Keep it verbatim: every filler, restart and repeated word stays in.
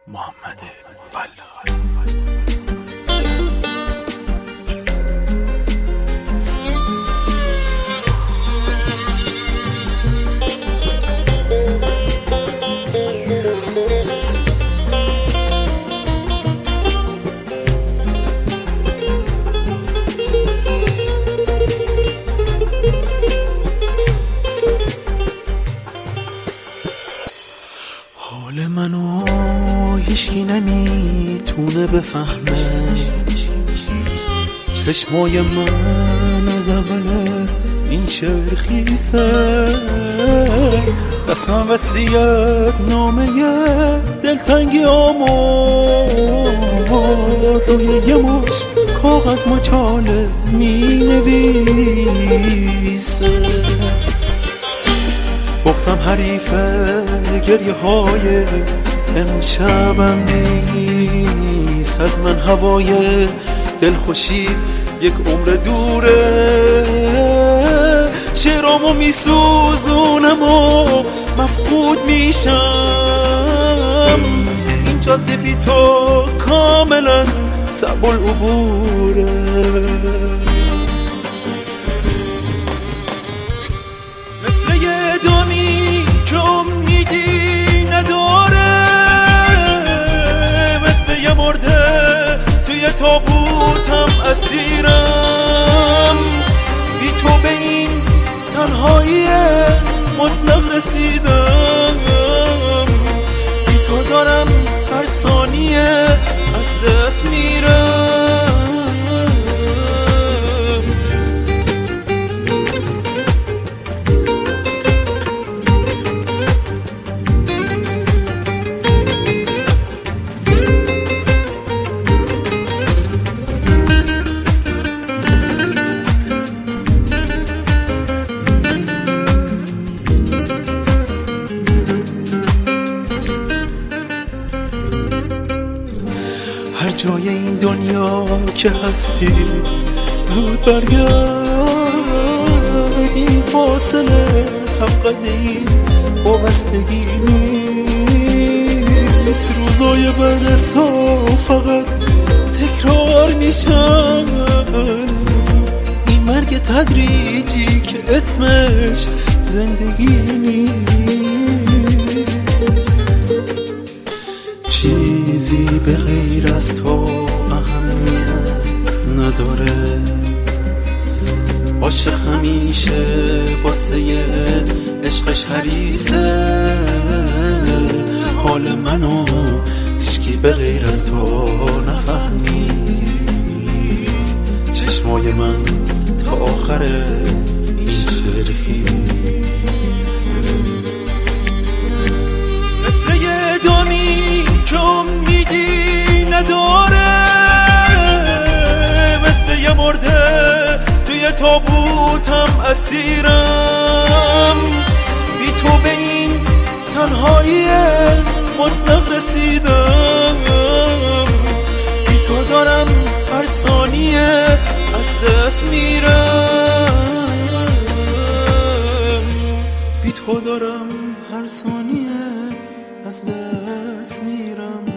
محمد فلاح. حال منو هیچکی نمیتونه بفهمه، چشمای من از اول این شعر خیسه، دستم وصیت نامه دلتنگی آمار روی یه مش کاغذ مچاله می نویسه. بغضم حریفه گریه های امشبم نیست، از من هوای دلخوشی یک عمر دوره، شعرامو میسوزونم و مفقود میشم، این جاده بی تو کاملا صعب العبوره. مثل یه دامی که امیدی نداره، مثل یه مرده توی تابوتم اسیرم، بی تو به این تنهایی مطلق رسیدم، بی تو دارم هر ثانیه از دست میرم. هر جای این دنیا که هستی زود برگرد، این فاصله حق این وابستگی نیست، روزای بعد از تو فقط تکرار میشن، این مرگ تدریجی که اسمش زندگی نیست، چیزی به غیر از تو اهمیت نداره، عاشق همیشه واسه عشقش حریصه، حال منو هیچکی به غیر از تو نفهمی، چشمای من تا آخر این شعر خیسه. مثل یه دامی که امیدی نداره، مثل یه مرده توی تابوتم اسیرم، بی تو به این تنهایی مطلق رسیدم، بی تو دارم هر ثانیه از دست میرم، بی تو دارم هر ثانیه از دست میرم.